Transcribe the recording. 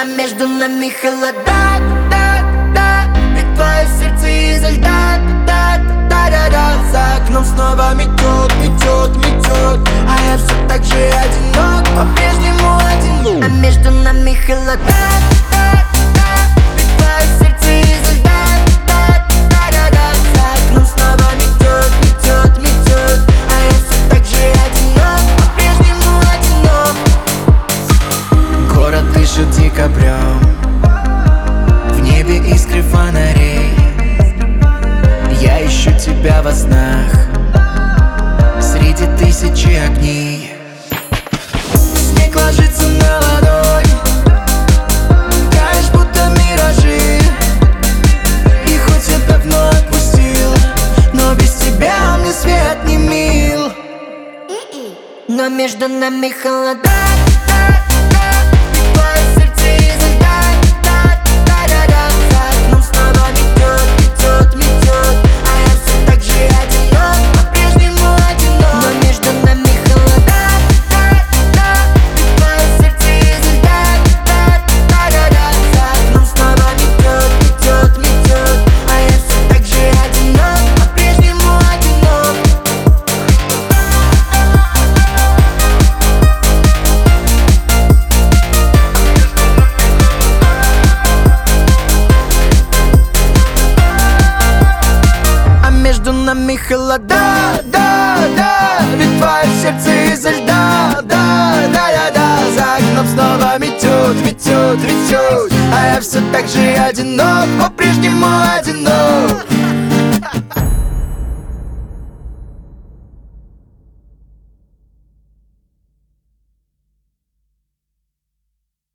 А между нами холода, да, да. Ведь твое сердце изо льда, да, да, да, да. За окном снова метет, метет, метет. А я все так же одинок, по-прежнему одинок. А между нами холода, да, да. Ведь твое сердце изо льда, да, да, да, да. За окном снова метет, метет, метет. А я все так же одинок, по-прежнему одинок. Город дышит декабрем, в небе искры фонарей. Я ищу тебя во снах среди тысячи огней. Снег ложится на ладонь, таешь будто миражи. И хоть я давно отпустил, но без тебя мне свет не мил. Но между нами холода, да, да. Ведь твое сердце изо льда, да, да, да, да. За окном снова метет, метет, метет. А я все так же одинок, по-прежнему одинок. Но между нами холода, да, да. Ведь твое сердце изо льда, да, да, да, да. За окном снова метет, метет, метет. А я все так же одинок, по-прежнему одинок. Между нами холода, да, да. Ведь твое сердце изо льда, да, да, да, да. За окном снова метет, метет, метет. А я все так же одинок, по-прежнему одинок.